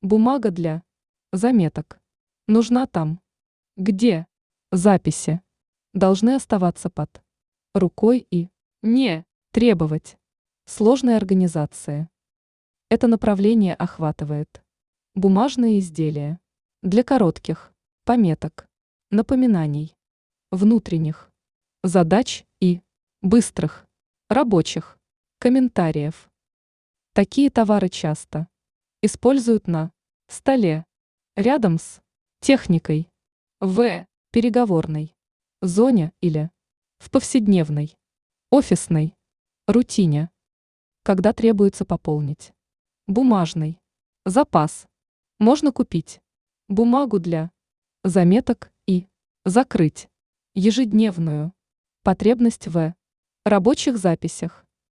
Бумага для заметок нужна там, где записи должны оставаться под рукой и не требовать сложной организации. Это направление охватывает бумажные изделия для коротких пометок, напоминаний, внутренних задач и быстрых рабочих комментариев. Такие товары часто используют на столе, рядом с техникой, в переговорной зоне или в повседневной офисной рутине, когда требуется пополнить бумажный запас. Можно купить бумагу для заметок и закрыть ежедневную потребность в рабочих записях.